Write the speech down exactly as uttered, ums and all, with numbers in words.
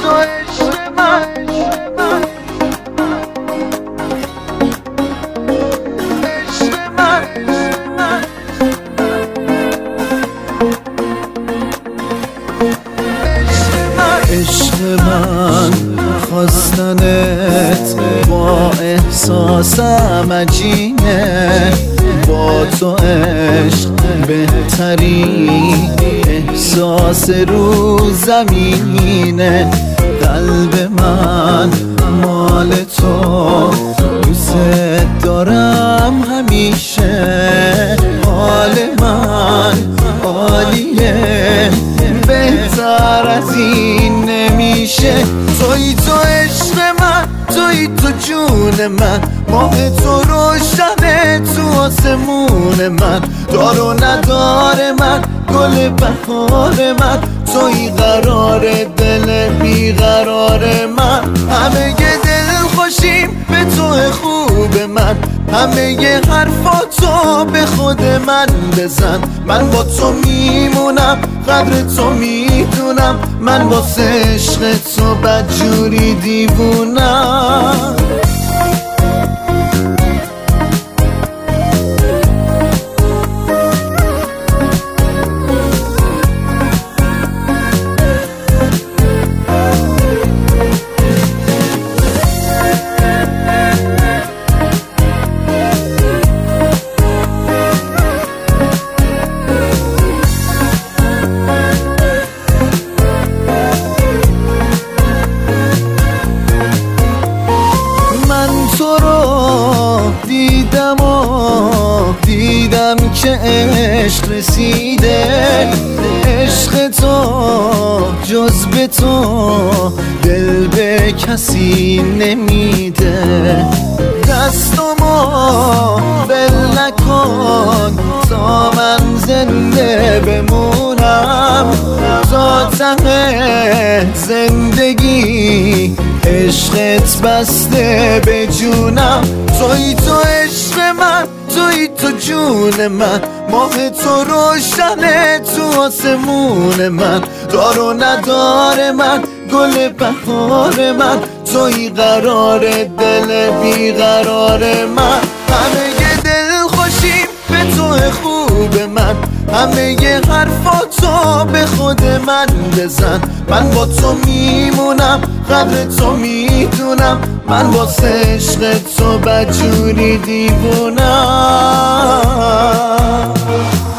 تو عشق من، عشق من، عشق من خواستنت با احساسم عجینه، با تو عشق بهترین احساس رو زمینه. قلب من مال تو، دوست دارم همیشه، حال من عالیه، بهتر از این نمیشه. توی تو عشق من، توی تو جون من، ماه تو روشنه تو آسمون من، دار و ندار من، گل بهار من، توی قرار دل بیقرار من. همه دل خوشیم به تو خوب من، همه ی حرفاتو به خود من بزن. من با تو میمونم، قدر تو میدونم، من واسه عشق تو بدجوری دیوونم. تو رو دیدم و دیدم که عشق رسیده، عشق تو جز به تو دل به کسی نمیده. دستمو بل نکن تا من زنده بمونم، تا ته زندگی عشقت بسته به جونم. توی تو عشق من، توی تو جون من، ماه تو روشنه تو آسمون من، دار و ندار من، گل بهار من، توی قرار دل بیقرار من. همه ی دل خوشیم به تو خوب من، همه ی حرفاتو به خود من بزن. من با تو میمونم، قدر تو میدونم، من واسه عشق تو بدجوری دیوونم.